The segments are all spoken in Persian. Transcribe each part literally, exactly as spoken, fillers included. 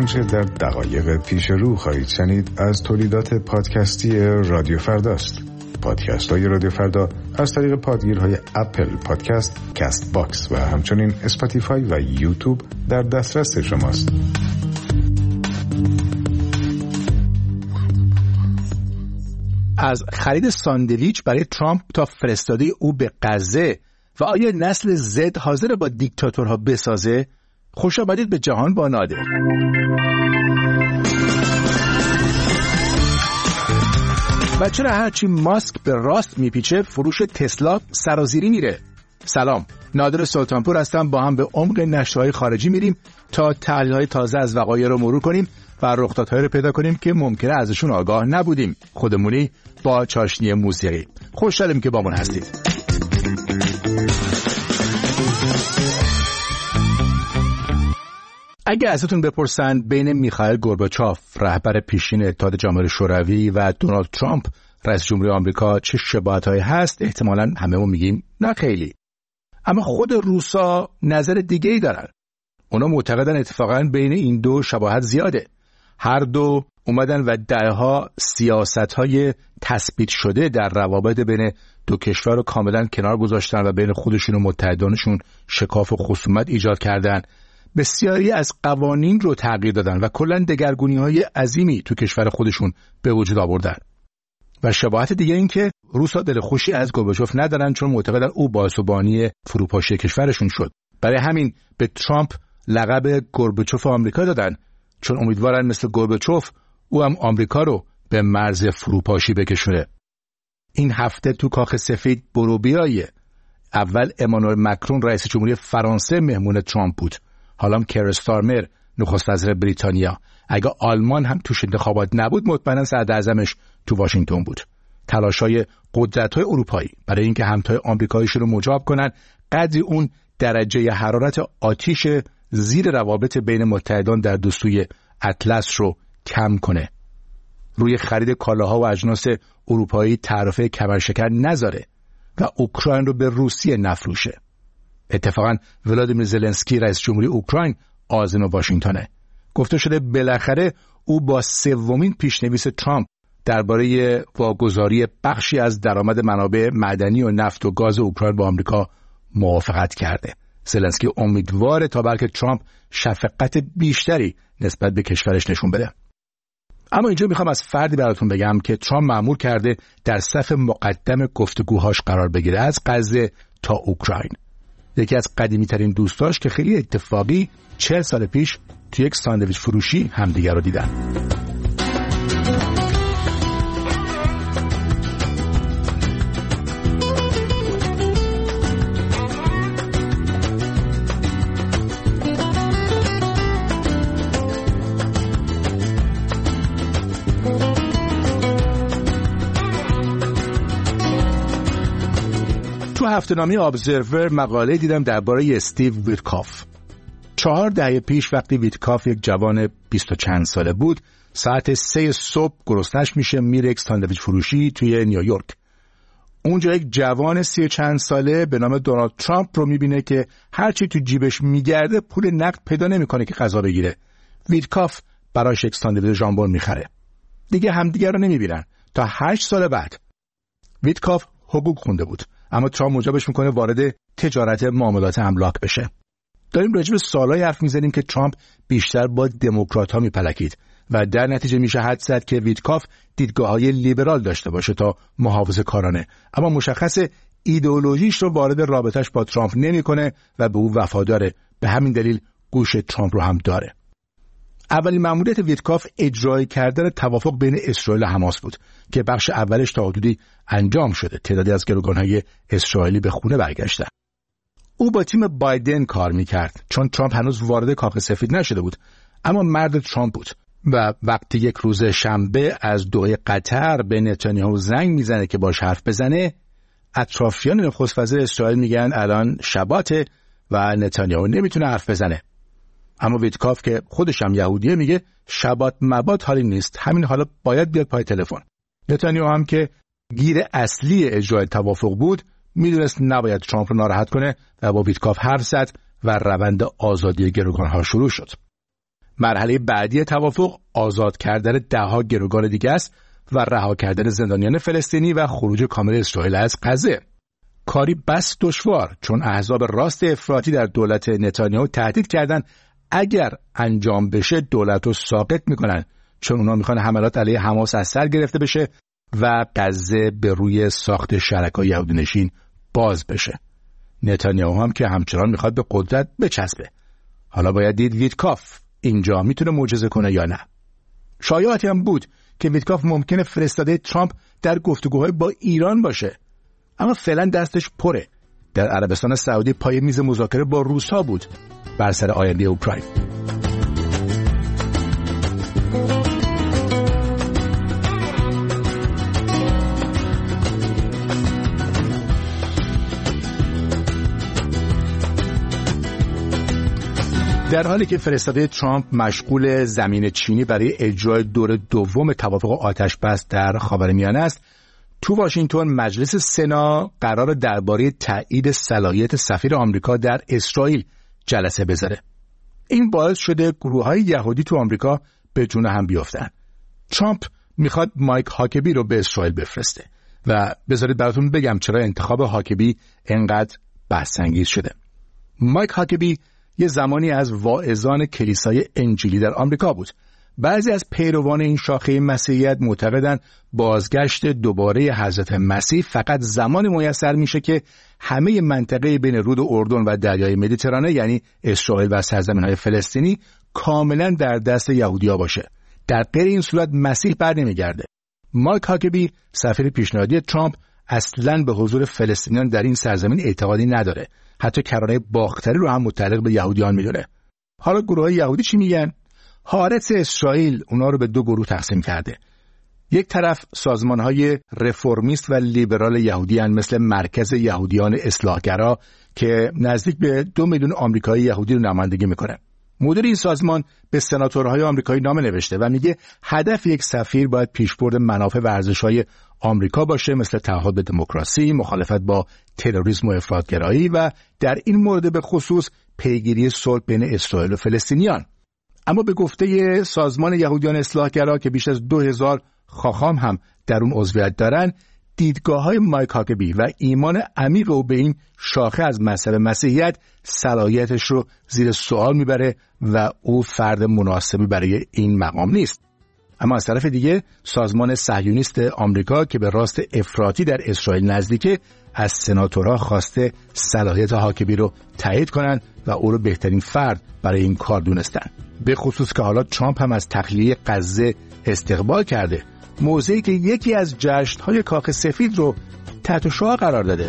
آنچه در دقایق پیش رو خواهید شنید از تولیدات پادکستی رادیو فرداست. پادکست های رادیو فردا از طریق پادگیرهای اپل پادکست، کست باکس و همچنین اسپاتیفای و یوتیوب در دسترس شماست. از خرید ساندویچ برای ترامپ تا فرستاده او به غزه و آیا نسل زد حاضر با دیکتاتورها بسازه؟ خوش آمدید به جهان با نادر. و چرا هرچی ماسک به راست میپیچه فروش تسلا سرازیری میره؟ سلام، نادر سلطانپور هستم. با هم به عمق نشرهای خارجی میریم تا تحلیل‌های تازه از وقایع رو مرور کنیم و رخدادهایی رو پیدا کنیم که ممکنه ازشون آگاه نبودیم. خودمونی با چاشنی موسیقی. خوشحالم که با من هستید. اگه ازتون بپرسن بین میخائیل گورباچوف رهبر پیشین اتحاد جماهیر شوروی و دونالد ترامپ رئیس جمهوری آمریکا چه شباهت‌هایی هست، احتمالاً همه میگیم نه خیلی. اما خود روسا نظر دیگه‌ای دارن. اونا معتقدن اتفاقاً بین این دو شباهت زیاده. هر دو اومدن و دهها سیاست‌های تثبیت شده در روابط بین دو کشور رو کاملاً کنار گذاشتن و بین خودشون و متحدانشون شکاف و خصومت ایجاد کردن. بسیاری از قوانین رو تغییر دادن و کلاً دگرگونی‌های عظیمی تو کشور خودشون به وجود آوردن. و شباهت دیگه این که روسا دل خوشی از گورباچوف ندارن، چون معتقدن او باعث و بانی فروپاشی کشورشون شد. برای همین به ترامپ لقب گورباچوف آمریکا دادن، چون امیدوارن مثل گورباچوف او هم آمریکا رو به مرز فروپاشی بکشونه. این هفته تو کاخ سفید بروبیایه. اول امانوئل مکرون رئیس جمهوری فرانسه مهمون ترامپ بود. حالا هم کیر استارمر نخست وزیر بریتانیا. اگه آلمان هم توش انتخابات نبود مطمئنا صدراعظمش تو واشنگتن بود. تلاش‌های قدرت‌های اروپایی برای اینکه همتای آمریکاییشون رو مجاب کنن قدری اون درجه حرارت آتیش زیر روابط بین متحدان در دو سوی اطلس رو کم کنه. روی خرید کالاها و اجناس اروپایی تعرفه کمرشکن نذاره و اوکراین رو به روسیه نفروشه. اتفاقاً ولادیمیر زلنسکی رئیس جمهوری اوکراین عازم واشنگتنه. گفته شده بالاخره او با سومین پیشنویس ترامپ درباره واگذاری بخشی از درآمد منابع معدنی و نفت و گاز اوکراین با آمریکا موافقت کرده. زلنسکی امیدواره تا بلکه ترامپ شفقت بیشتری نسبت به کشورش نشون بده. اما اینجا میخوام از فردی براتون بگم که ترامپ مأمور کرده در صف مقدم گفتگوهاش قرار بگیره، از غزه تا اوکراین. یکی از قدیمی ترین دوستاش که خیلی اتفاقی چهل سال پیش تو یک ساندویچ فروشی همدیگر رو دیدن. تو هفته‌نامه ابزرور مقاله دیدم درباره استیو ویتکاف. چهار دهه پیش وقتی ویتکاف یک جوان بیست و چند ساله بود، ساعت سه صبح گرسنش میشه میره یک ساندویچ فروشی توی نیویورک. اونجا یک جوان سی و چند ساله به نام دونالد ترامپ رو میبینه که هرچی تو جیبش میگرده پول نقد پیدا نمیکنه که غذا بگیره. ویتکاف براش یک ساندویچ ژامبون میخره. دیگه همدیگه رو نمیبینن تا هشت سال بعد. ویتکاف حقوق خونده بود، اما ترامپ موجبش میکنه وارد تجارت معاملات املاک بشه. داریم راجع به سالای حرف میزنیم که ترامپ بیشتر با دموکرات‌ها میپلکید و در نتیجه میشه حد زد که ویتکاف دیدگاه‌های لیبرال داشته باشه تا محافظه‌کارانه، اما مشخص ایدئولوژیش رو وارد رابطش با ترامپ نمیکنه و به او وفاداره. به همین دلیل گوش ترامپ رو هم داره. اولین مأموریت ویتکاف اجرای کردن توافق بین اسرائیل و حماس بود که بخش اولش تا حدودی انجام شده. تعدادی از گروگان‌های اسرائیلی به خونه برگشتن. او با تیم بایدن کار میکرد چون ترامپ هنوز وارد کاخ سفید نشده بود، اما مرد ترامپ بود و وقتی یک روز شنبه از دوحه قطر به نتانیاهو زنگ میزنه که باش حرف بزنه، اطرافیان نخست وزیر اسرائیل میگن الان شباته و نتانیاهو نمیتونه حرف بزنه. اما ویتکاف که خودش هم یهودیه میگه شبات مبات حالی نیست، همین حالا باید بیاد پای تلفن. نتانیاهو هم که گیر اصلی اجرای توافق بود میدونست نباید ترامپ رو ناراحت کنه و با ویتکاف حرف زد و روند آزادی گروگان‌ها شروع شد. مرحله بعدی توافق آزاد کردن ده‌ها گروگان دیگه است و رها کردن زندانیان فلسطینی و خروج کامل اسرائیل از غزه. کاری بس دشوار، چون احزاب راست افراطی در دولت نتانیاهو تهدید کردند اگر انجام بشه دولت رو ساقط میکنن، چون اونا میخوان حملات علیه حماس از سر گرفته بشه و غزه به روی ساخت شرکای یهودی نشین باز بشه. نتانیاهو هم که همچنان میخواد به قدرت بچسبه. حالا باید دید ویتکاف اینجا میتونه معجزه کنه یا نه. شایعاتی هم بود که ویتکاف ممکنه فرستاده ترامپ در گفتگوهای با ایران باشه، اما فعلا دستش پره. در عربستان سعودی پای میز مذاکره با روس‌ها بود بر سر آینده اوکراین. در حالی که فرستاده ترامپ مشغول زمین چینی برای اجرای دور دوم توافق آتش بس در خاورمیانه است، تو واشنگتن مجلس سنا قرار درباره تایید صلاحیت سفیر آمریکا در اسرائیل جلسه بذاره. این باعث شده گروه‌های یهودی تو آمریکا به جون هم بیفتن. ترامپ میخواد مایک هاکبی رو به اسرائیل بفرسته و بذارید براتون بگم چرا انتخاب هاکبی انقدر بحث‌انگیز شده. مایک هاکبی یه زمانی از واعظان کلیسای انجیلی در آمریکا بود. بعضی از پیروان این شاخه مسیحیت معتقدند بازگشت دوباره حضرت مسیح فقط زمان میسر میشه که همه منطقه بین رود اردن و دریای مدیترانه، یعنی اسرائیل و سرزمین‌های فلسطینی، کاملا در دست یهودی‌ها باشه. در غیر این صورت مسیح بر نمیگرده. مایک هاکبی سفیر پیشنهادی ترامپ اصلاً به حضور فلسطینیان در این سرزمین اعتقادی نداره. حتی کرانه باختری رو هم متعلق به یهودیان میدونه. حالا گروه‌های یهودی چی میگن؟ حارس اسرائیل اونا رو به دو گروه تقسیم کرده. یک طرف سازمان‌های رفرمیست و لیبرال یهودی هستند، مثل مرکز یهودیان اصلاحگرا که نزدیک به دو میلیون آمریکایی یهودی رو نمایندگی میکنه. مدیر این سازمان به سناتورهای آمریکایی نامه نوشته و میگه هدف یک سفیر باید پیشبرد منافع و ارزش‌های آمریکا باشه، مثل تعهد به دموکراسی، مخالفت با تروریسم و افراط‌گرایی و در این مورد به خصوص پیگیری صلح بین اسرائیل و فلسطینیان. اما به گفته سازمان یهودیان اصلاحگرا که بیش از دو هزار خاخام هم در اون عضویت دارن، دیدگاه‌های مایک هاکبی و ایمان عمیق او به این شاخه از مذهب مسیحیت صلاحیتش رو زیر سوال میبره و او فرد مناسبی برای این مقام نیست. اما از طرف دیگه سازمان صهیونیست آمریکا که به راست افراطی در اسرائیل نزدیکه، از سناتورها خواسته صلاحیت هاکبی رو تایید کنن و او رو بهترین فرد برای این کار دونستن. به خصوص که حالا ترامپ هم از تخلیه غزه استقبال کرده، موضعی که یکی از جشن‌های کاخ سفید رو تحت شعاع قرار داده.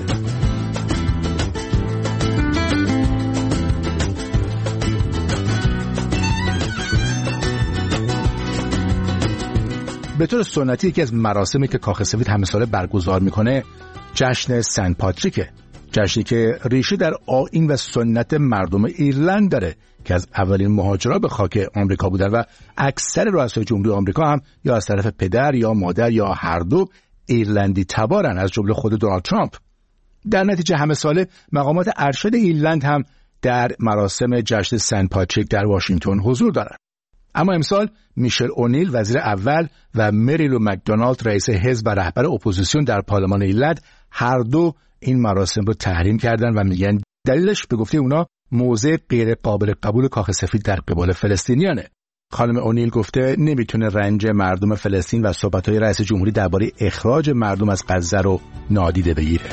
به طور سنتی یکی از مراسمی که کاخ سفید همه ساله برگزار میکنه جشن سن پاتریکه، جشنی که ریشه در آیین و سنت مردم ایرلند داره که از اولین مهاجرا به خاک آمریکا بودن و اکثر رؤسای جمهوری آمریکا هم یا از طرف پدر یا مادر یا هر دو ایرلندی تبارن، از جمله خود دونالد ترامپ. در نتیجه همه ساله مقامات ارشد ایرلند هم در مراسم جشن سن پاتریک در واشنگتن حضور دارن. اما امسال میشل اونیل وزیر اول و مریلو مکدونالد رئیس حزب و رهبر اپوزیسیون در پارلمان ایرلند هر دو این مراسم رو تحریم کردن و میگن دلیلش به گفته اونا موضع غیر قابل قبول کاخ سفید در قبال فلسطینیانه. خانم اونیل گفته نمیتونه رنج مردم فلسطین و صحبت‌های رئیس جمهوری درباره اخراج مردم از غزه رو نادیده بگیره.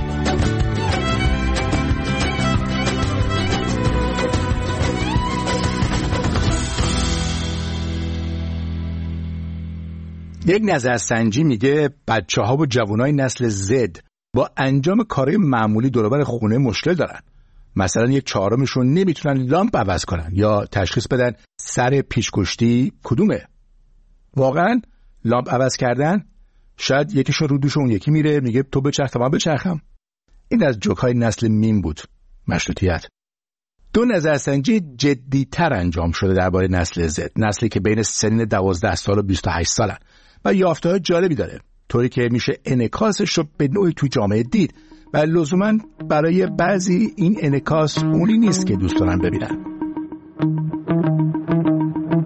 یک نظرسنجی میگه بچه‌ها و جوانای نسل زد با انجام کارهای معمولی دور و بر خونه مشکل دارن. مثلا یک چهارمشون نمیتونن لامپ عوض کنن یا تشخیص بدن سر پیشکشتی کدومه. واقعا لامپ عوض کردن؟ شاید یکیشون رو دوش اون یکی میره میگه تو بچرخ تا من بچرخم. این از جوک‌های نسل میم بود. مشروطیت. دو نظرسنجی جدی‌تر انجام شده درباره نسل زد، نسلی که بین سنین دوازده سال و بیست و هشت سالن و یافته‌های جالبی داره، طوری که میشه انعکاسش رو به نوعی تو جامعه دید و لزوماً برای بعضی این انعکاس اونی نیست که دوست دارن ببینن.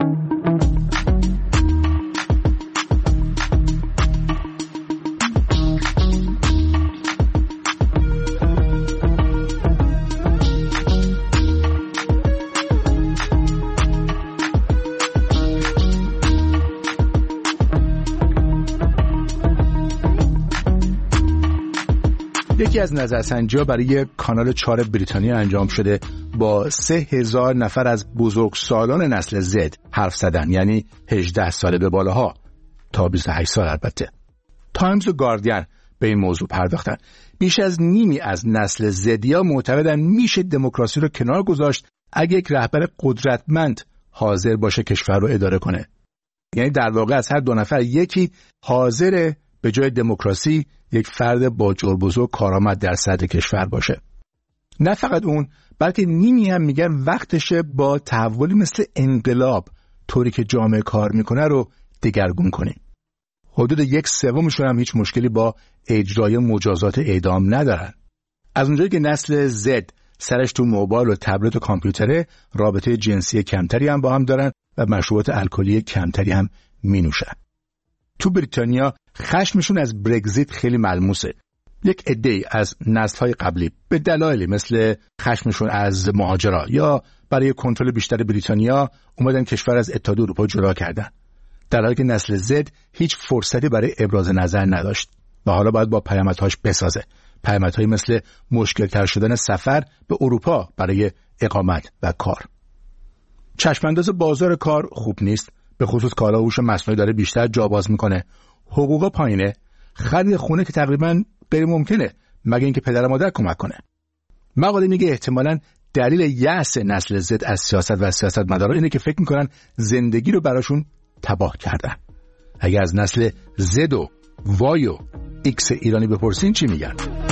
یکی از نظرسنجی‌ها برای کانال چهار بریتانیا انجام شده با سه هزار نفر از بزرگسالان نسل زد حرف زدن، یعنی هجده ساله به بالاها تا بیست و هشت سال. البته تایمز و گاردین به این موضوع پرداختن. بیش از نیمی از نسل زدیا معتقدن میشه دموکراسی رو کنار گذاشت اگه یک رهبر قدرتمند حاضر باشه کشور رو اداره کنه. یعنی در واقع از هر دو نفر یکی حاضره به جای دموکراسی یک فرد با جرم بزرگ کارآمد در سطح کشور باشه. نه فقط اون، بلکه نیمی هم میگن وقتشه با تحولی مثل انقلاب طوری که جامعه کار میکنه رو دگرگون کنیم. حدود یک سومشون هم هیچ مشکلی با اجرای مجازات اعدام ندارن. از اونجایی که نسل زد سرش تو موبایل و تبلت و کامپیوتره، رابطه جنسی کمتری هم با هم دارن و مشروبات الکلی کمتری هم می نوشن. تو بریتانیا خشمشون از برگزیت خیلی ملموسه. یک عده‌ای از نسل‌های قبلی به دلایلی مثل خشمشون از مهاجرا یا برای کنترل بیشتر بریتانیا اومدن کشور از اتحادیه اروپا جدا کردن، در حالی که نسل زد هیچ فرصتی برای ابراز نظر نداشت و حالا باید با پیامدهاش بسازه. پیامدهایی مثل مشکل‌تر شدن سفر به اروپا برای اقامت و کار. چشمانداز بازار کار خوب نیست، به خصوص کالا و هوش مصنوعی داره بیشتر جا باز میکنه. حقوق پایینه، خرید خونه که تقریبا غیر ممکنه مگه اینکه پدر و مادر کمک کنه. مقاله میگه احتمالاً دلیل یأس نسل زد از سیاست و سیاستمدارا اینه که فکر میکنن زندگی رو براشون تباه کردن. اگه از نسل زد و وای و ایکس ایرانی بپرسین چی میگن؟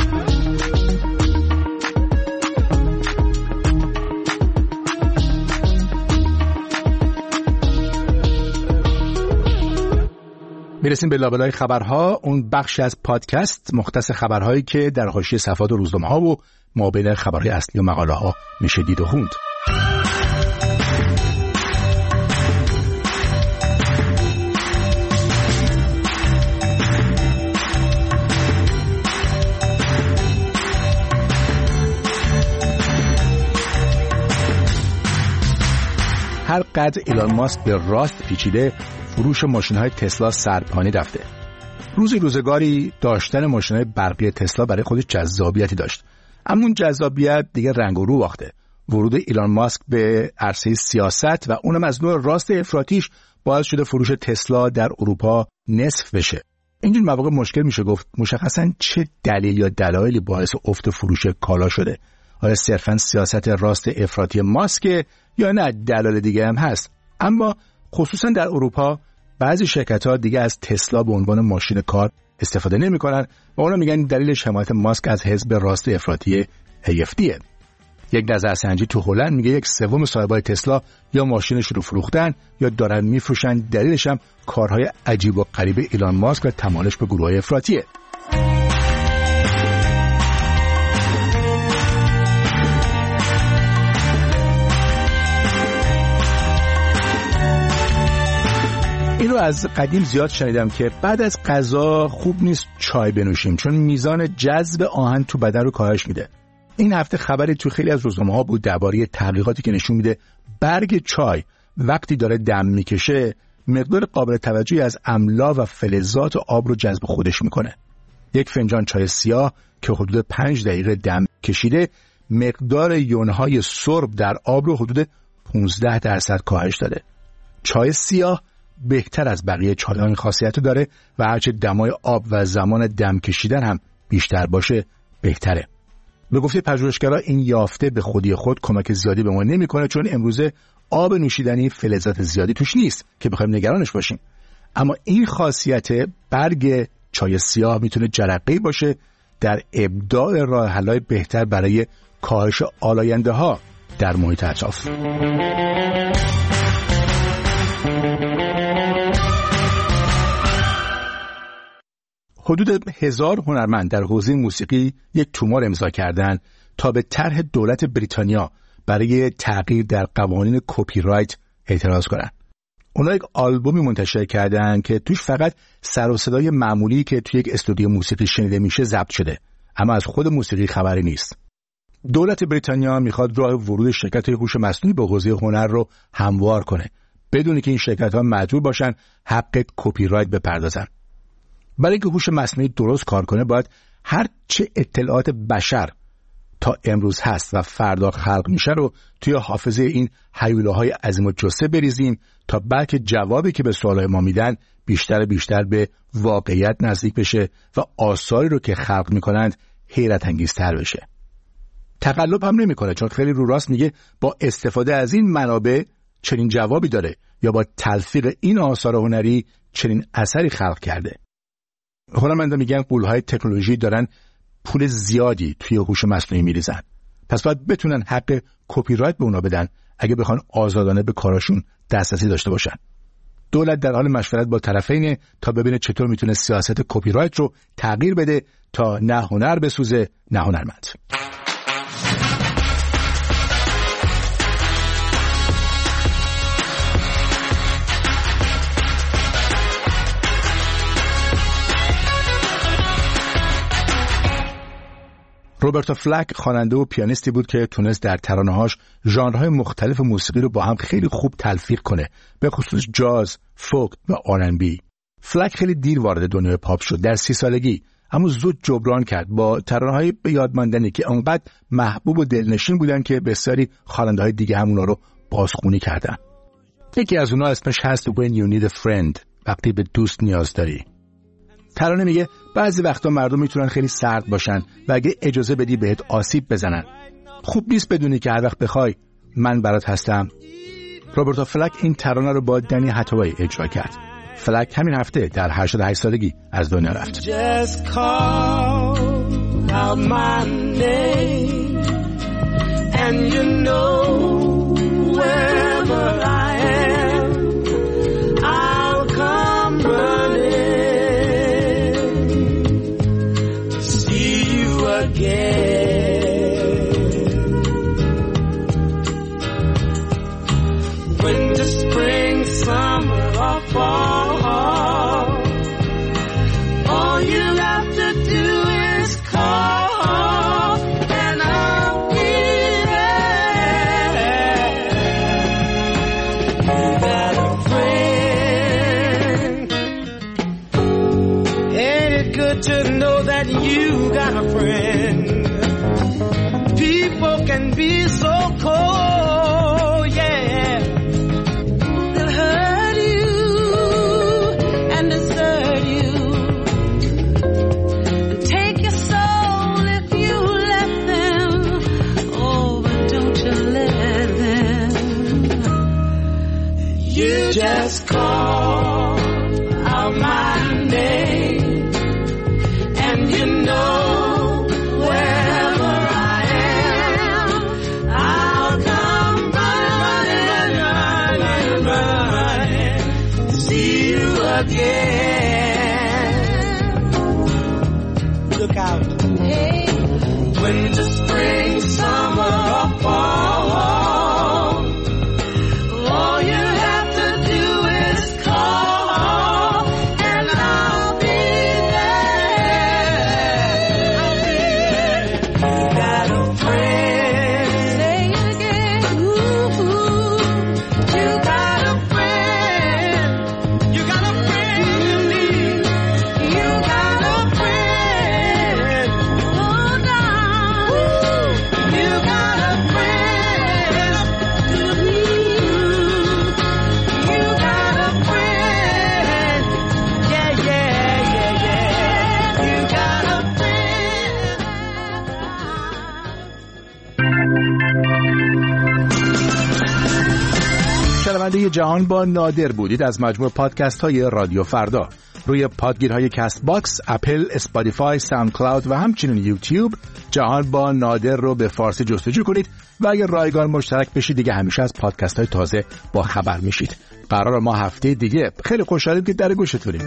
میرسیم به لابلای خبرها، اون بخشی از پادکست مختص خبرهایی که در حاشیه صفحات و روزنامه‌ها و مابین خبرهای اصلی و مقاله‌ها میشه دید و خوند. هر قدر ایلان ماسک به راست پیچیده، فروش ماشین‌های تسلا سرپانی رفته. روزی روزگاری داشتن ماشین‌های برقی تسلا برای خودش جذابیتی داشت، اما اون جذابیت دیگه رنگ و رو باخته. ورود ایلان ماسک به عرصه سیاست و اونم از نوع راست افراطیش باعث شده فروش تسلا در اروپا نصف بشه. اینجور مواقع مشکل میشه گفت مشخصاً چه دلیل یا دلایلی باعث افت فروش کالا شده. آیا صرفاً سیاست راست افراطی ماسک یا نه دلایل دیگه هم هست؟ اما خصوصاً در اروپا بعضی شرکت‌ها دیگه از تسلا به عنوان ماشین کار استفاده نمی‌کنن و اونا میگن دلیلش حمایت ماسک از حزب راست افراطی ای اف دیه. یک نظرسنجی تو هلند میگه یک سوم صاحبای تسلا یا ماشینش رو فروختن یا دارن میفروشن، دلیلش هم کارهای عجیب و غریب ایلان ماسک و تمایلش به گروه‌های افراطیه. این رو از قدیم زیاد شنیدم که بعد از غذا خوب نیست چای بنوشیم چون میزان جذب آهن تو بدن رو کاهش میده. این هفته خبری تو خیلی از روزنامه‌ها بود درباره تحقیقاتی که نشون میده برگ چای وقتی داره دم میکشه مقدار قابل توجهی از املا و فلزات آب رو جذب خودش میکنه. یک فنجان چای سیاه که حدود پنج دقیقه دم کشیده مقدار یونهای سرب در آب رو حدود پانزده درصد کاهش داده. چای سیاه بهتر از بقیه چای‌ها این خاصیت رو داره و هرچه دمای آب و زمان دم کشیدن هم بیشتر باشه بهتره. به گفته پژوهشگرا این یافته به خودی خود کمک زیادی به ما نمی‌کنه چون امروزه آب نوشیدنی فلزات زیادی توش نیست که بخوایم نگرانش باشیم. اما این خاصیت برگ چای سیاه میتونه جرقه‌ای باشه در ابداع راه حل‌های بهتر برای کاهش آلاینده‌ها در محیط اطراف. حدود هزار هنرمند در حوزه موسیقی یک تومار امضا کردند تا به طرح دولت بریتانیا برای تغییر در قوانین کپی رایت اعتراض کنند. اونا یک آلبومی منتشر کردند که توش فقط سر و صدای معمولی که توی یک استودیو موسیقی شنیده میشه ضبط شده، اما از خود موسیقی خبری نیست. دولت بریتانیا میخواد راه ورود شرکت‌های هوش مصنوعی به حوزه هنر رو هموار کنه بدون که این شرکت‌ها مجبور باشن حق کپی رایت بپردازن. برای اینکه هوش مصنوعی درست کار کنه باید هر چه اطلاعات بشر تا امروز هست و فردا خلق میشه رو توی حافظه این هیولاهای عظیم الجثه بریزیم تا بلکه جوابی که به سوالای ما میدن بیشتر و بیشتر به واقعیت نزدیک بشه و آثاری رو که خلق میکنند حیرت انگیزتر بشه. تقلب هم نمیکنه، چون خیلی رو راست میگه با استفاده از این منابع چنین جوابی داره یا با تلفیق این آثار هنری چنین اثری خلق کرده. هنرمندا میگن غول‌های تکنولوژی دارن پول زیادی توی هوش مصنوعی میریزن، پس باید بتونن حق کپی رایت به اونا بدن اگه بخوان آزادانه به کاراشون دسترسی داشته باشن. دولت در حال مشورت با طرفینه تا ببینه چطور میتونه سیاست کپی رایت رو تغییر بده تا نه هنر بسوزه نه هنرمند. روبرتو فلک خواننده و پیانیستی بود که تونست در ترانه‌هاش ژانرهای مختلف موسیقی رو با هم خیلی خوب تلفیق کنه، به خصوص جاز، فوک و آر ان بی. فلک خیلی دیر وارد دنیای پاپ شد، در سی سالگی، اما زود جبران کرد با ترانه‌های به یاد ماندنی که انقدر محبوب و دلنشین بودن که بسیاری خواننده‌های دیگه هم اونا رو بازخوانی کردن. یکی از اونها اسمش هست When You Need a Friend، وقتی به دوست نیاز داری. ترانه میگه بعضی وقتا مردم میتونن خیلی سرد باشن و اگه اجازه بدی بهت آسیب بزنن. خوب نیست بدونی که هر وقت بخوای من برات هستم. روبرتو فلک این ترانه رو با دنی هتاوی اجرا کرد. فلک همین هفته در هشتاد و هشت سالگی از دنیا رفت. Just call out my name and you know wherever I am I'll come running to see you again. Winter, spring, summer or fall, to know that you got a friend. People can be so cold, yeah. They'll hurt you and desert you and take your soul if you let them. Oh, but don't you let them. You just call out my name. You know, wherever I am, I'll come running, running, running, to see you again. Look out. Hey. Winter, spring, summer, or fall, all you have to do is call, and I'll be شنونده جهان با نادر بودید از مجموع پادکست های رادیو فردا. روی پادگیرهای کست باکس، اپل، اسپاتیفای، ساوند کلاود و همچنین یوتیوب جهان با نادر رو به فارسی جستجو کنید و اگر رایگان مشترک بشید دیگه همیشه از پادکست های تازه با خبر میشید. قرار ما هفته دیگه خیلی خوشحالیم که در گوشتونیم.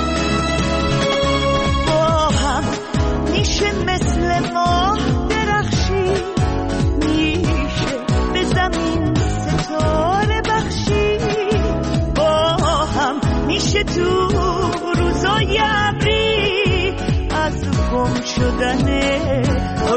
مثل ما درخت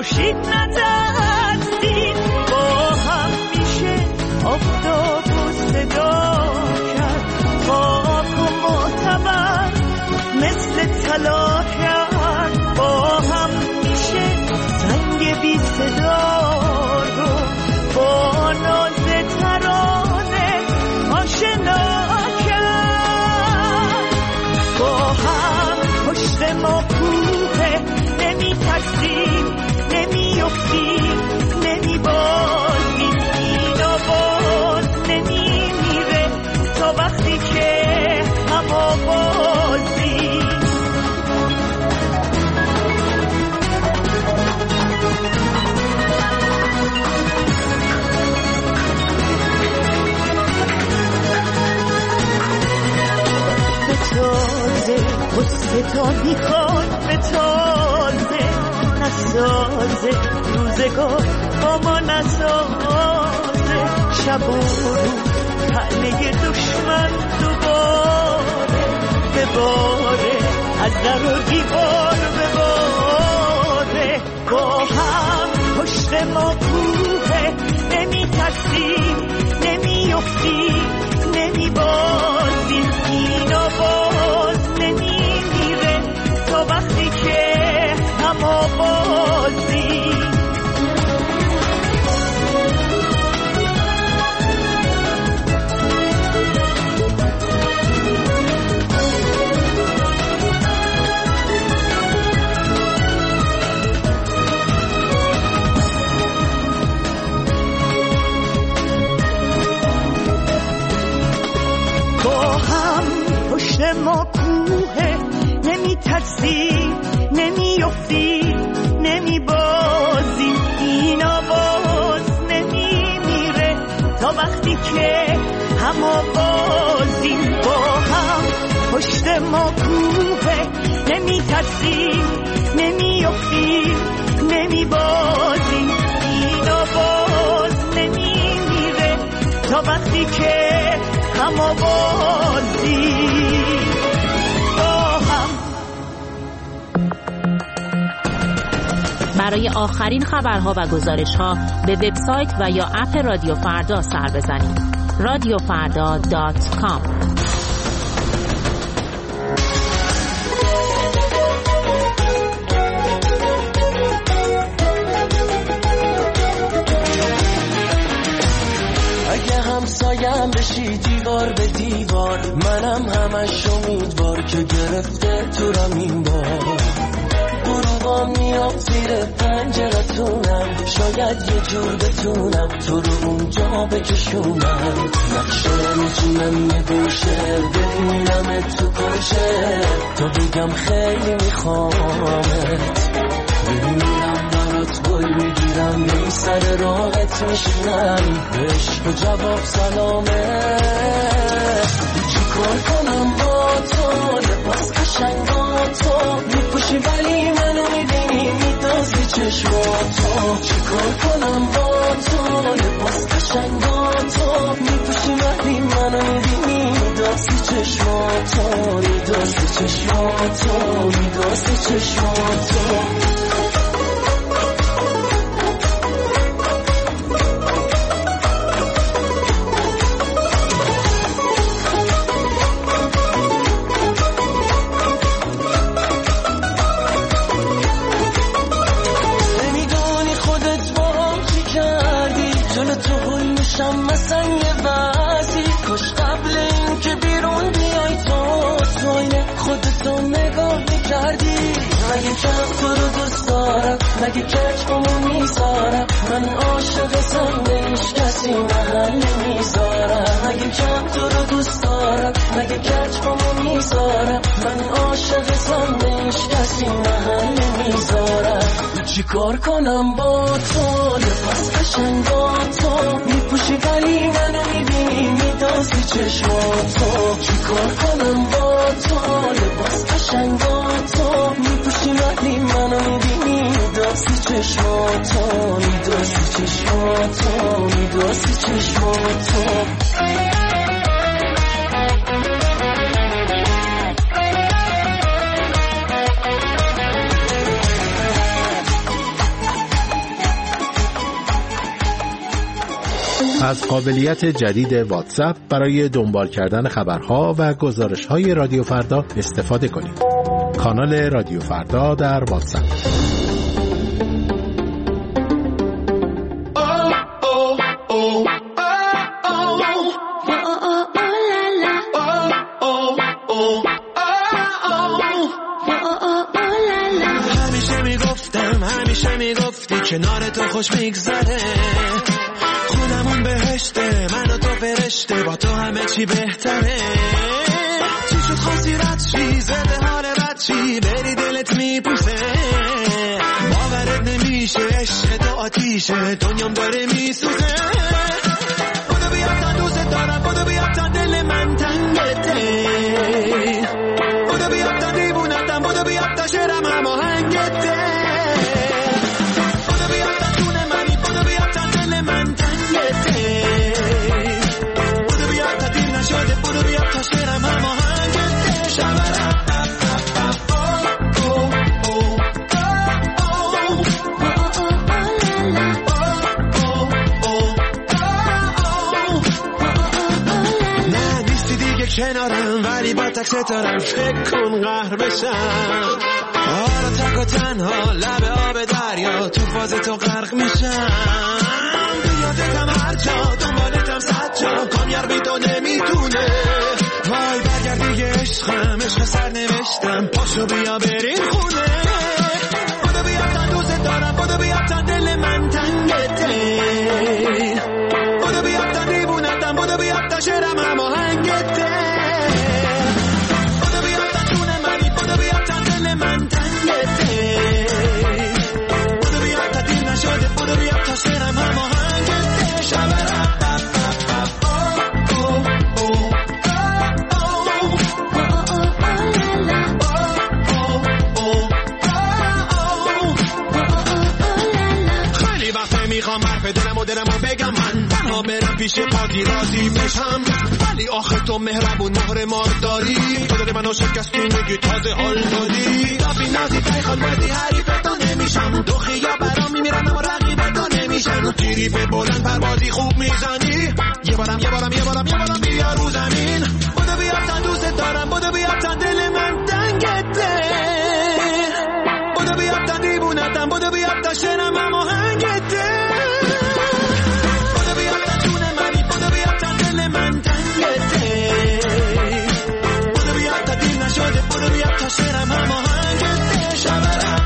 خورشید نترسید با هم میشه آفتاب و صدا کرد خاک و معتبر مثل طلا کرد با هم میشه زنگ بی صدا رو با ناز ترانه آشنا کرد با هم پشت ما کوه نمی ترسیم نمی افتیم نمی بازیم این آواز نمی میره تا وقتی که هم آوازیم به تازه غصه تا میخواد به تازه نسازه روزگار با ما نسازه شب و روز پهنه دشمن دوباره بباره از در و دیوار بباره با هم پشت ما کوه نمی ترسیم نمی افتیم نمی بازیم این آواز نمی میره تا وقتی که هم آوازیم ما کوه نمی ترسیم نمی افتیم نمی بازیم این آواز نمی میره تا وقتی که هم آوازیم با هم پشت ما کوه نمی ترسیم نمی افتیم نمی بازیم این آواز نمی میره تا وقتی که هم آوازیم برای آخرین خبرها و گزارش‌ها به وبسایت و یا اپ رادیو فردا سر بزنید. رادیو فردا دات کام. اگه همسایم بشی دیوار به دیوار منم همش امیدوار که گرفته تو رم این بار غروبام میاد زیر پنجرتونم شاید یه جور بتونم تو رو اونجا بکشونم نقشه میتونم یه گوشه ببینم تو کشه تا بگم خیلی میخوامت بمیرم برات گل میگیرم یه سر راحت میشنم عشق و جواب سلامه چی کار کنم با تو لباس قشنگا تو میپوشی ولی منو میبینی میدازی چشماتو چی کار کنم با تو لباس قشنگا تو میپوشی ولی منو میبینی میدازی چشماتو میدازی چشماتو میدازی چشماتو مثلا یه وزی کش قبل این که بیرون بیای تو توینه خودتو نگاه میکردی مگه کم تو رو دوست دارم مگه کچمو میذارم من عاشقتم به هیچ کسی محل نمیذارم مگه کم تو رو دوست دارم مگه کچمو میذارم من عاشقتم به هیچ کسی محل نمیذارم چی کار کنم با تو لباس قشنگا تو میپوشی ولی منو میبینی میدازی چشماتو چی کار کنم با تو لباس قشنگا تو میپوشی ولی منو میبینی میدازی چشماتو میدازی چشماتو میدازی چشماتو از قابلیت جدید واتساپ برای دنبال کردن خبرها و گزارش‌های رادیو فردا استفاده کنید. کانال رادیو فردا در واتساپ. همیشه میگفتم همیشه میگفتی کنار تو خوش میگذره، خودمون بهشته، من و تو فرشته، با تو همه چی بهتره. چی شد خواستی رد شی، زده حال بد شی، بری دلت میپوسه، باورت نمیشه، عشق تو آتیشه، دنیام داره میسوزه. بودو بیاد تا دوست دارم، بودو بیاد تا دل من تنگته، بودو بیاد تا دیوونتم، بودو بیاد تا شعرم هماهنگته، بودو بیاد تا خونه منی، بودو بیاد تا دل من تنگته، بودو بیاد تا دیر نشده، بودو بیاد تا شعرم هماهنگته. شبرم کنارم ولی با تک ستارم، فکر کن قهر بشم، آره تک و تنها لب آب دریا، تو فاز تو غرق میشم، بیادتم هر جا، دنبالتم صد جا، کامیار بی تو نمیتونه، وای برگرد دیگه عشقم، عشق سر نوشتم، پاشو بیا بریم خونه، بودو بیاد تا دوست دارم، بودو بیاد تا دل من تنگته، بودو بیاد تا دیوونتم، بودو بیاد تا شعرم هماهنگته، بودو بیاد تا خونه منی، بودو بیاد تا دل من تنگته، بودو بیاد تا دیر نشده، بودو بیاد تا شعرم هماهنگته. شبرم میخوام حرف دلم و دلم و بگم، من تنها برم پیش قاضی راضی بشم، ولی آخه تو مهربون مهر مار داری، تو داری منو شکستی میگی تازه حال دادی، دافی نازی تای خانوادی حریف تو نمیشم، دو خیا برام میمیرن اما رقیب تو نمیشن، تیری به بلند پروازی خوب میزنی، یه بارم یه بارم یه بارم یه بارم بیا رو زمین، بودو بیاد تا دوست دارم، بودو بیاد تا دل من تنگته، بودو بیاد تا دیوونتم، بودو بیاد تا شعرم هماهنگته، بودو بیاد تا شعرم هماهنگته. شبرم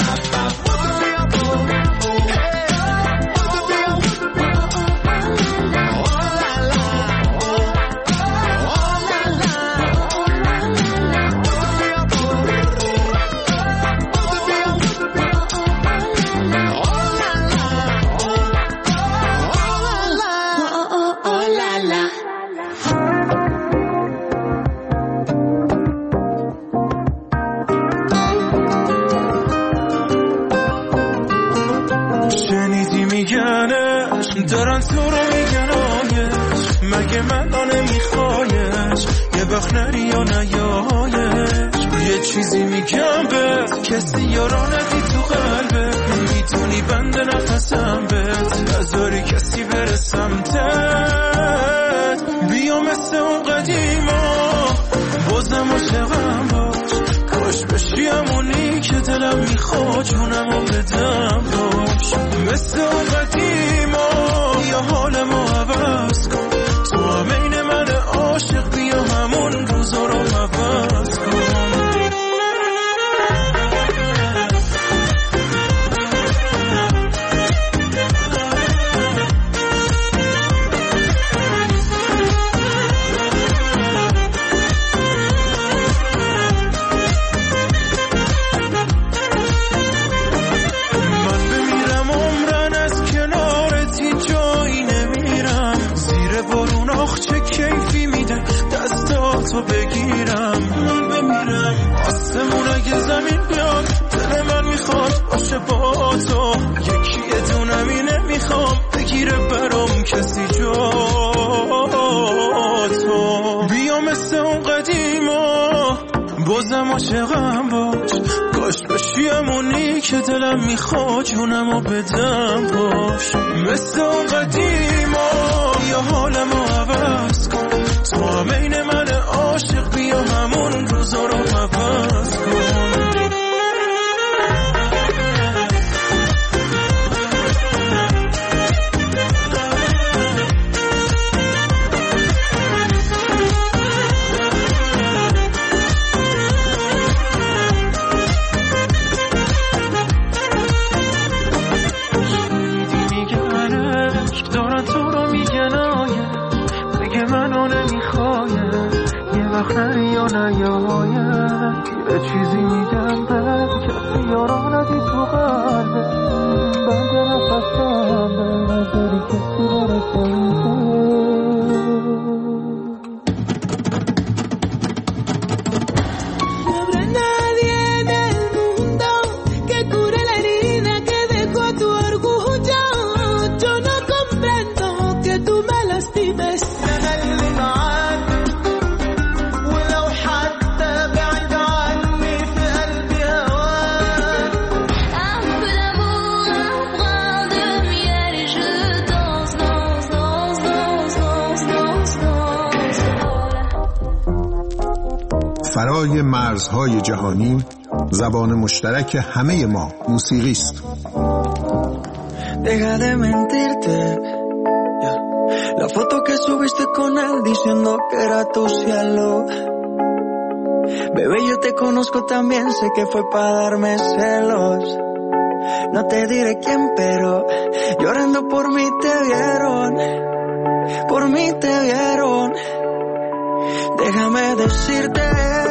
دارن تو رو میگن آیش، مگه من آنه میخوایش، یه وقت نری یا نیایش، یه چیزی میگم بهت، کسی یارانتی تو قلبت، میتونی بند نفسم بهت، نذاری کسی بره سمتت، بیا مثل اون قدیما بازم عاشقم باش، کاش بشی همونی که دلم میخواد، جونمو بدم باش، مثل اون قدیما یا حال ما عوض کن، تو همین من عاشق، بیا همون روزا رو عوض کن. تو بگیرم من بمیرم، آسمون اگه زمین بیاد، دل من میخواد باشه با تو، یکی دونم اینه میخوام بگیره برام کسی جا تو، بیا مثل اون قدیما بازم عاشقم باش، کاش بشی همونی که دلم میخواد، جونمو بدم باش، مثل اون قدیما عشق دارن تو رو میگنایم بگه منو نمیخوایم یه وقت نری یا نیایم یه چیزی میگم به کسی یارا ندی تو قلبه بند نفسم به نظری کسی برسه فرای مرزهای جهانی زبان مشترک همه ما موسیقی است. Deja de mentirte. Yeah. La foto que subiste con él diciendo que era tu cielo. Bebé, yo te conozco también, sé que fue para darme celos. No te diré quién, pero llorando por mí te vieron. Por mí te vieron. Déjame decirte,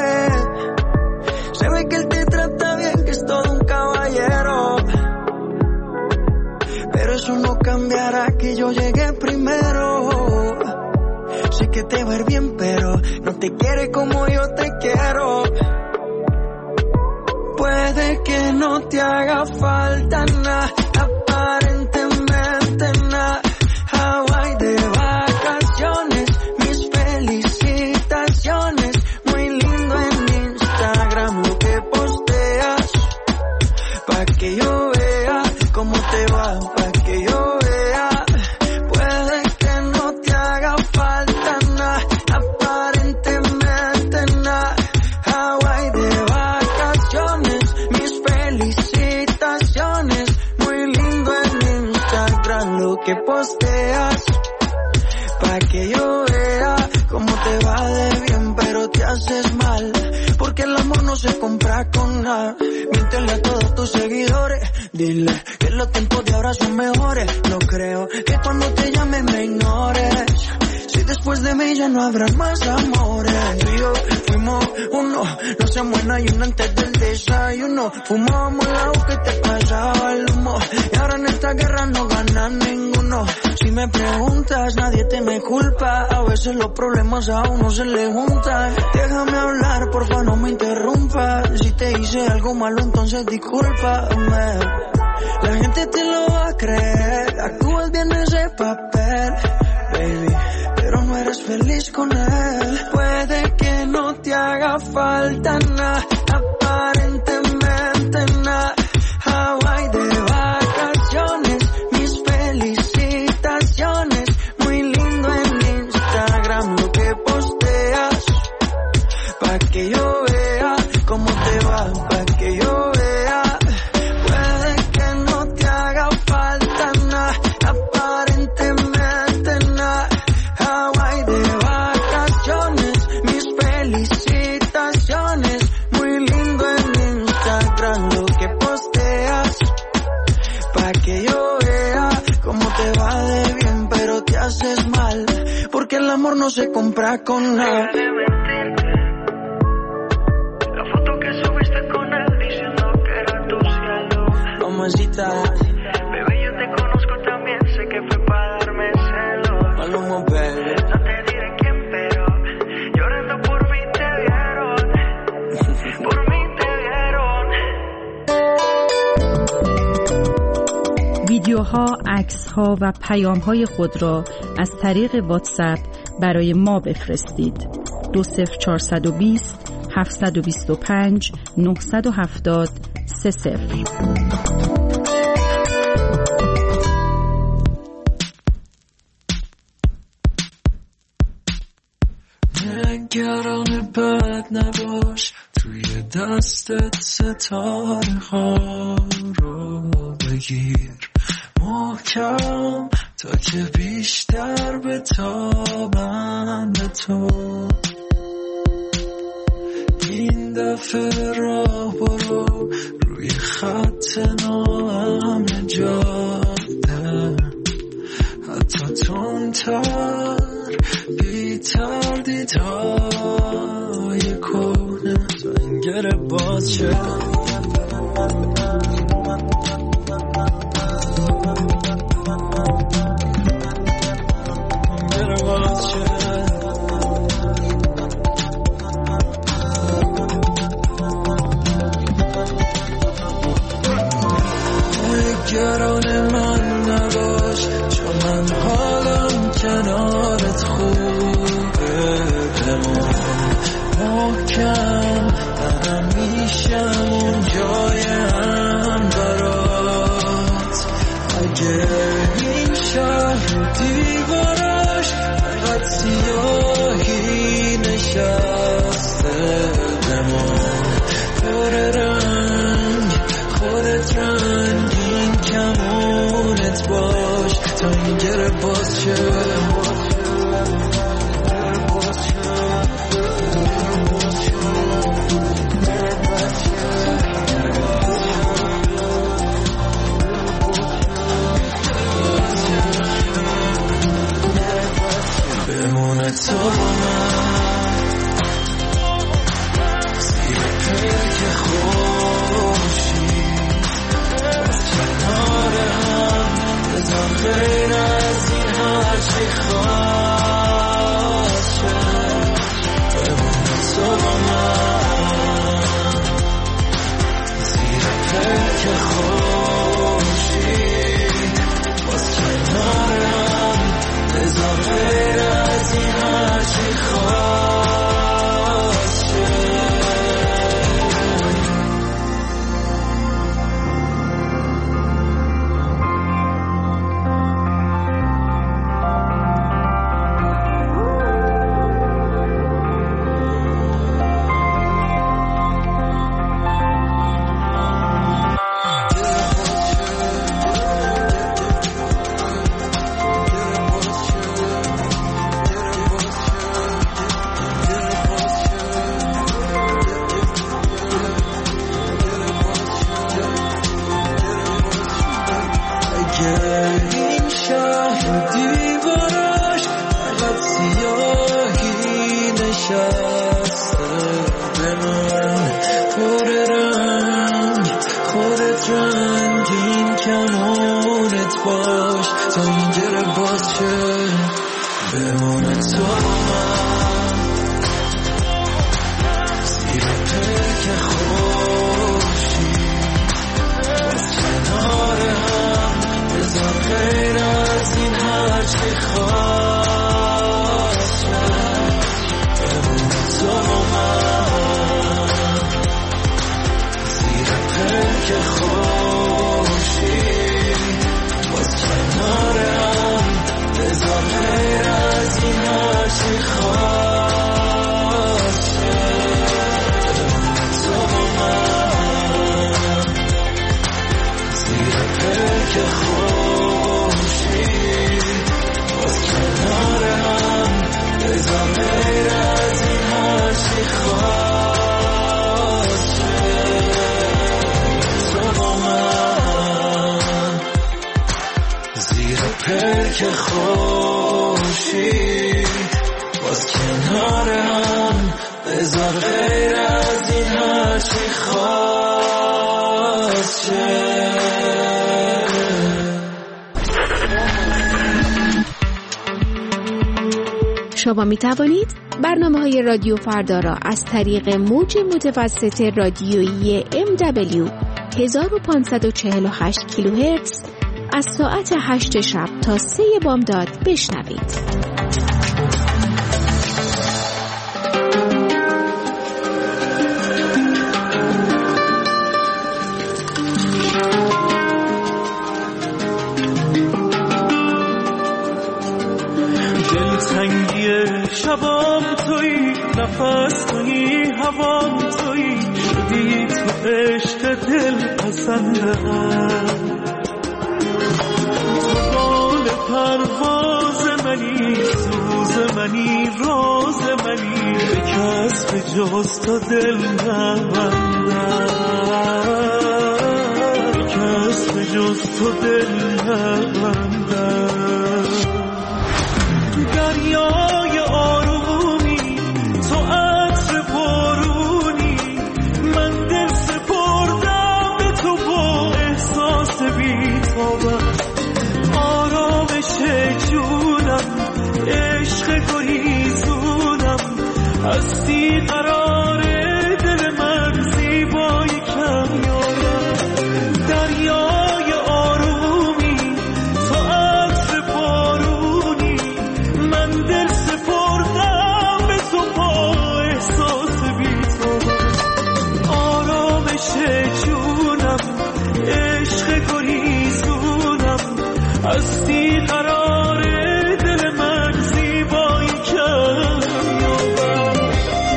se ve que él te trata bien, que es todo un caballero. Pero eso no cambiará que yo llegué primero. Sé que te va a ir bien, pero no te quiere como yo te quiero. Puede que no te haga falta nada, aparentemente nada. Hawaii de vacaciones, mis felicitaciones. Muy lindo en Instagram lo que posteas, pa' que yo vea cómo te va, pa' que yo vea. Puede que no te haga falta nada, aparentemente nada. Hawaii de vacaciones, mis felicitaciones. Muy lindo en Instagram lo que posteas, pa' que yo vea cómo te va de bien, pero te haces mal, porque el amor no se compra con nada. Miéntele a todos tus seguidores, dile que los tiempos de ahora son mejores. No creo que cuando te llame me ignores, si después de mí ya no habrá más amores. Tú y yo fuimos uno, no se muera y uno antes del desayuno. Fumábamos el agua que te pasaba el humo, y ahora en esta guerra no gana ninguno. Si me preguntas, nadie te me culpa, a veces los problemas a uno se le juntan. Déjame hablar, porfa, no me interrumpas. Si te hice algo malo, entonces discúlpame. La gente te lo va a creer, actúas bien ese papel, baby, pero no eres feliz con él. Puede que no te haga falta nada, aparentemente nada. Hawaii de vacaciones, mis felicitaciones. Muy lindo en Instagram lo que posteas, pa' que yo vea cómo te va, pa' que yo vea. Puede que no te haga falta nada, aparentemente nada. Hawaii de vacaciones, mis felicitaciones. Muy lindo en Instagram lo que posteas, pa' que yo vea cómo te va de bien, pero te haces mal, porque el amor no se compra con nada. La foto que subiste con él diciendo que era tu cielo. Mamacita, bebé, yo te conozco también, sé que fue para darme celos. Maluma, baby. No te diré quién, pero llorando por mí te vieron. Por mí te vieron. ویدیوها، عکس‌ها و پیام‌های خود را از طریق واتساپ برای ما بفرستید. دو صفر چهارصد و بیست هفتصد و بیست و پنج نهصد و هفتاد سه صفر. نگران بد نباش، توی دستت ستاره ها رو بگیر محکم تا که بیشتر بتابم به تو. این دفعه راه برو روی خط ناامن جاده، بیتار بیتار دیدهای کنه زنگر باز شد نگران من نباش چون من حالم کنارت خوبه بمون محکم منم میشم اون جایم برات اگه این شهر دیواراش فقط سیاهی نشسته بمون پر رنگ خودت رنگین کمونت باش تا این گره باز شه بمونه تو با من زیر پلک خوشی از کنار هم بزن غیر از این هرچی خواست شد بمونه تو با من زیر پلک خوشی از کنار هم بزن غیر از این هرچی خواست شد این شهر دیواراش فقط سیاهی نشسته به من پر رنگ خودت رنگین کمونت باش تا این گره باز شه بمونه تو من زیر پلک خوشی باز کنار هم بزن غیر از این هرچی خواست شد بمونه تو با من زیر پلک خوشی باز کنار هم بزن غیر از این هرچی خواست شد بمونه تو با من زیر پلک خوشی باز کنار هم بزن غیر از این هرچی خواست شد تو با من زیر پلک خوشی باز کنار هم بزن غیر از این هرچی خواست شد شما می توانید برنامه های رادیو فردا را از طریق موج متوسط رادیویی ام دبلیو هزار و پانصد و چهل و هشت کیلوهرتز از ساعت هشت شب تا سه بامداد بشنوید. شبام تویی نفس تویی هوام تویی شدی تو عشق دل پسندم تو بال پرواز منی سوز منی راز منی به کس به جز تو دل نبندم به کس به جز تو دل نبندم هستی قرار دل من زیبایی کم یارم دریای آرومی تو عطر بارونی من دل سپردم به تو با احساس بی تو آرامش جونم عشق گریزونم هستی قرار دل من زیبایی کم یابم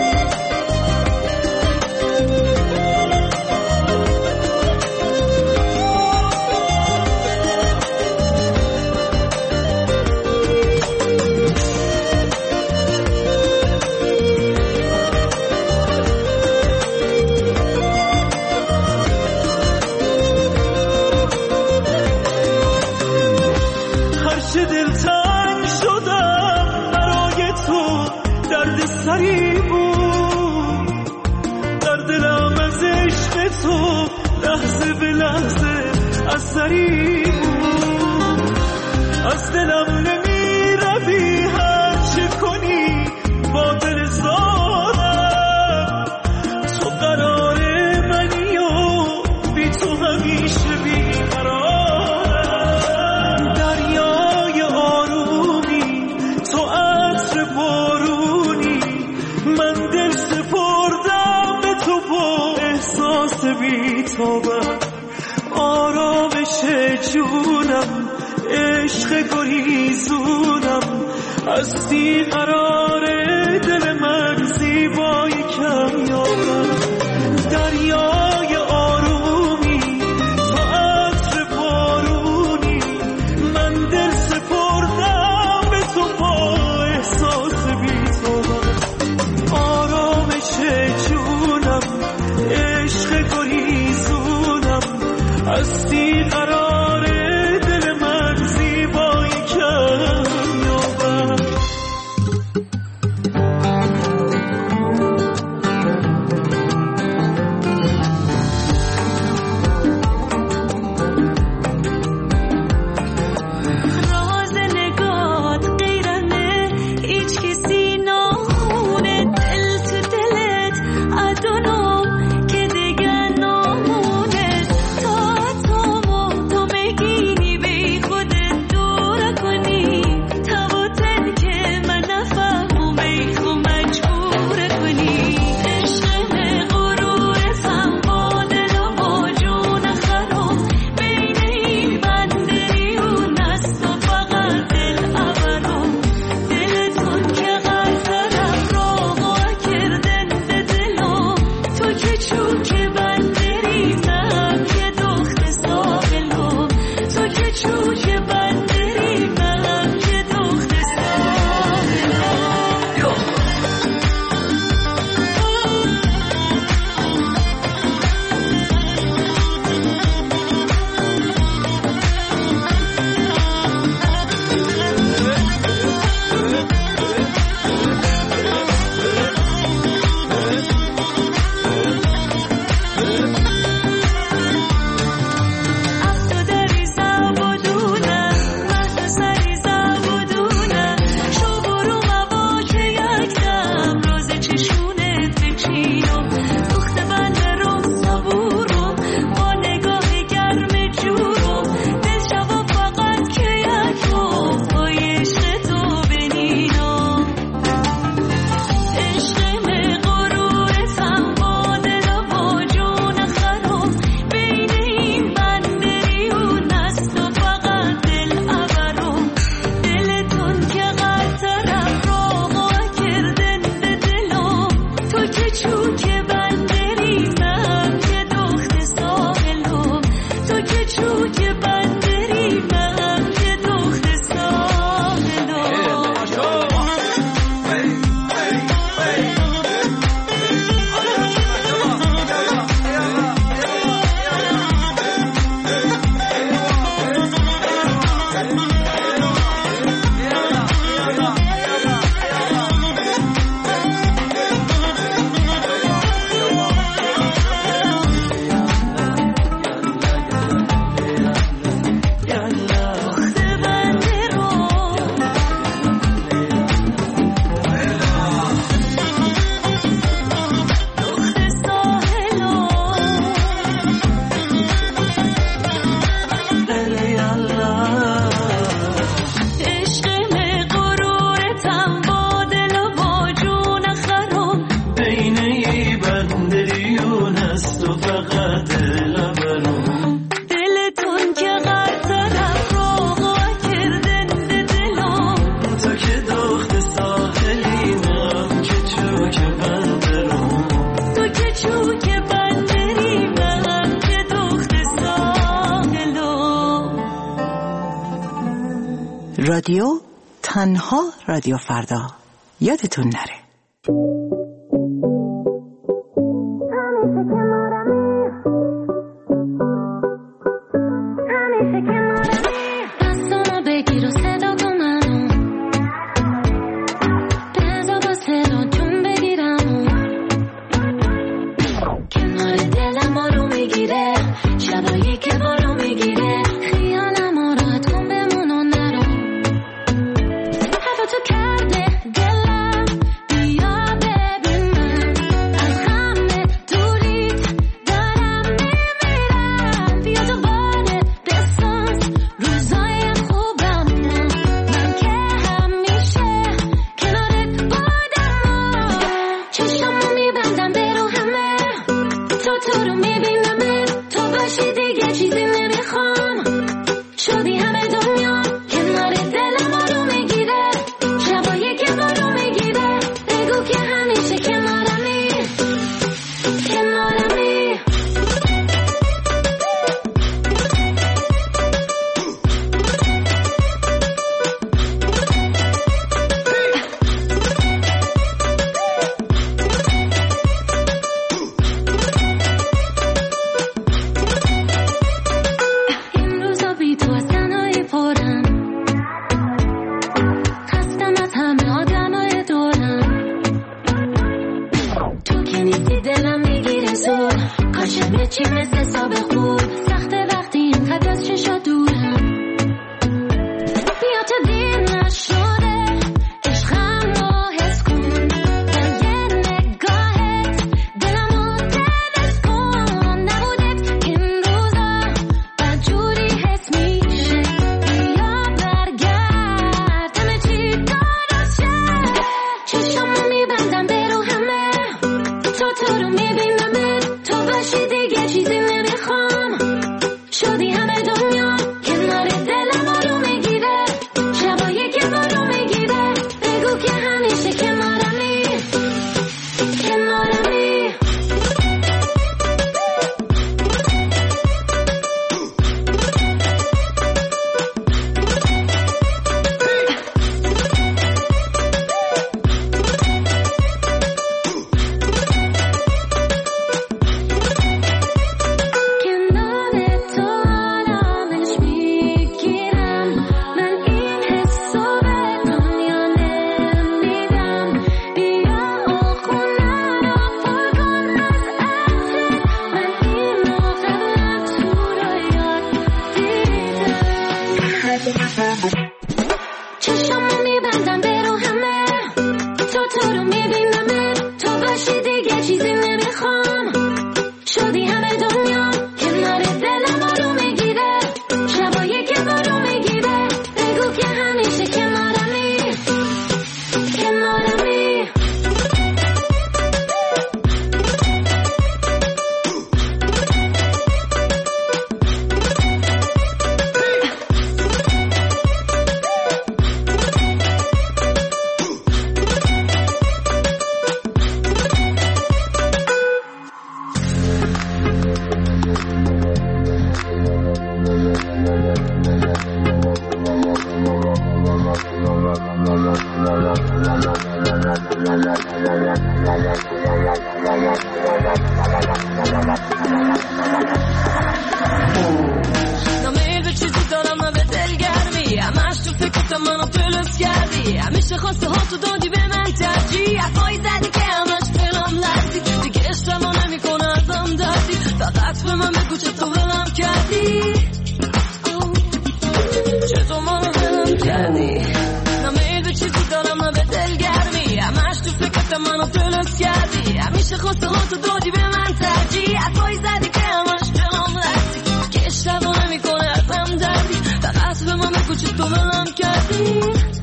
هرچه دلتنگ شدم برای تو درد سری بود در دلم از عشق تو لحظه به لحظه اثری بود از دلم نمی روی هرچه کنی با دل زارم تو قرار منی و بی تو همیشه بی قرارم دریای آرومی تو عطر بارونی من دل سپردم به تو با احساس بی توبه آرامش جونم عشق گریزونم هستی قرار دل من زیبایی کم یابم دریای آرومی تو عطر بارونی من دل سپردم به تو با احساس بی توبه آرامش جونم عشق گریزونم هستی قرار دل من زیبایی کم یابم رادیو تنها رادیو فردا، یادتون نره. نمیل به چیزی دارم من به دلگرمی، همش تو فکرت منو پلس کردی، همیشه خواسته ها تو دادی به من ترجیح، حرفایی زدی که همش دلم لرزی، دیگه اشتباه نمیکنه ازم دردی، فقط به من بگو چطور ولم کردی، چطور منو ولم کردی. نمیل به چیزی دارم من به دلگرمی، همش تو فکرت منو پلس کردی، همیشه خواسته ها تو دادی به من ترجیح، حرفایی زدی که همش دلم لرزی، که اشتباه نمیکنه ازم دردی، فقط به من بگو چطور ولم کردی،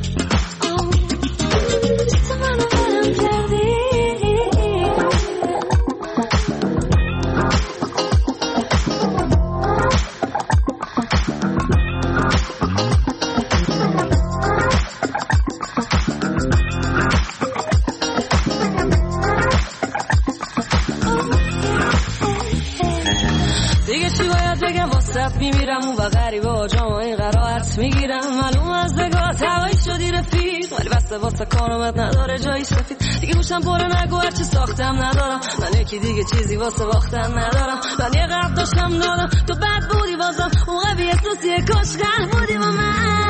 چطور منو ولم کردی. دیگه چی باید بگم واسه میمیرم اون و غریبه ها جامعه قرارت میگیرم، معلوم از نگاه رفیق، ولی بسته واسه کارامت نداره جایی سفید. دیگه گوشم پره نگو هرچی ساختم ندارم، من یکی دیگه چیزی واسه باختن ندارم. من یه قرد داشتم دادم تو بد بودی بازم اون قوی احساسیه کاش قهر بودی با من.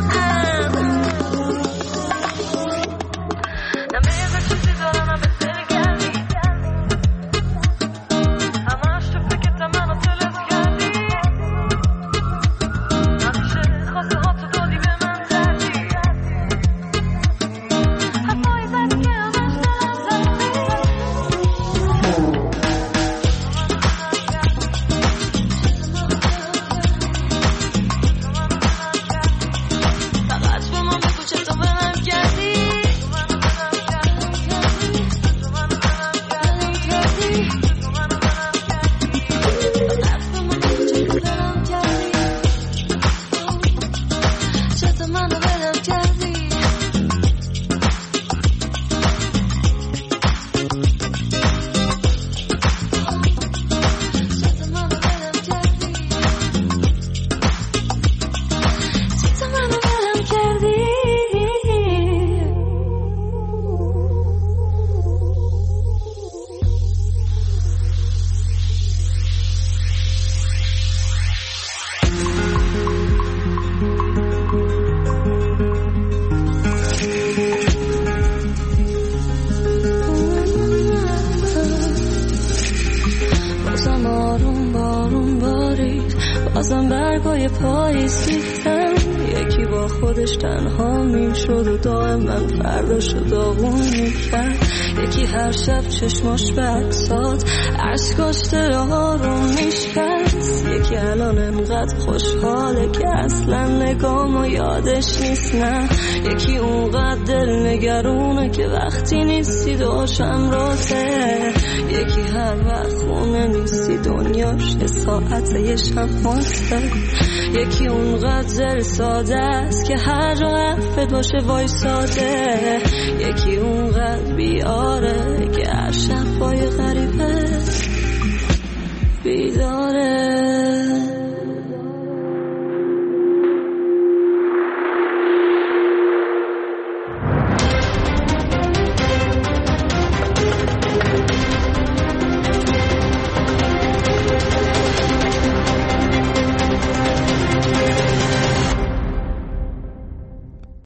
بازم برگای پاییز ریختن، یکی با خودش تنها میشد و دائم من فرداشو داغون میکرد. یکی هر شب چشماش بکساد عشقاش دلها رو میشکست. یکی الان انقدر خوشحاله که اصلا نگام و یادش نیست. نه یکی اونقدر دل نگرونه که وقتی نیستی داشم راته. یکی هر وقت خونه نیستی دنیاش یه ساعت یه شماسه. یکی اونقدر دل ساده است که هر جا حرفت باشه وایساده. یکی اونقدر بیاره که هر شب پای غریبه بیداره.